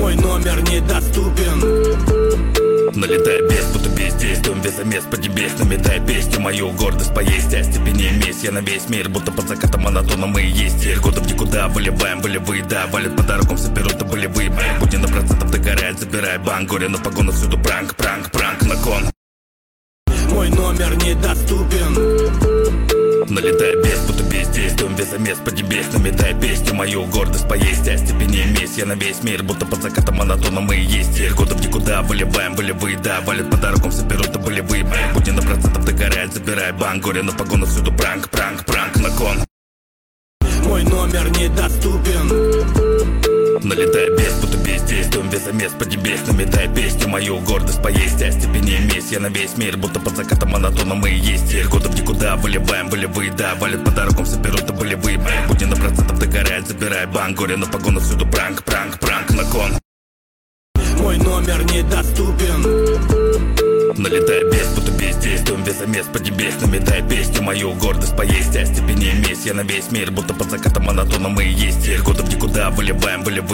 Мой номер недоступен. Налетай без, будто бездействуем, весомес поднебесным, метай песню, мою гордость поесть, а степени месть, я на весь мир, будто под закатом монотона мы и есть. Тех годов никуда, выливаем волевые, да, валят по дорогам, соберут болевые, бэк, будни на процентов догорает, забирай банк, горе на погонах, всюду пранк, на кон. Мой номер недоступен. Налетай без, будто бездействуем, весомес поднебесным, метай песню, мою гордость поесть, а степени месть, я на весь мир, будто под закатом монотона мы и есть. Тех годов никуда, выливаем волевые, да, валят по дорогам, соберут болевые, бэк, будни на процентов догорает, забирай банк, горе на погонах, всюду пранк, на кон. Мой номер недоступен. Налетай без, будто бездействуем, весомес поднебесным, метай песню, мою гордость поесть, а степени месть, я на весь мир, будто под закатом монотона мы и есть. Тех годов никуда, выливаем волевые, да, валят по дорогам, соберут болевые, бэк, будни на процентов догорает, забирай банк, горе на погонах, всюду пранк, на кон. Мой номер недоступен. Налетай без, будто бездействуем, весомес поднебесным, метай песню, мою гордость поесть, а степени месть, я на весь мир, будто под закатом монотона мы и есть. Тех годов никуда, выливаем волевые.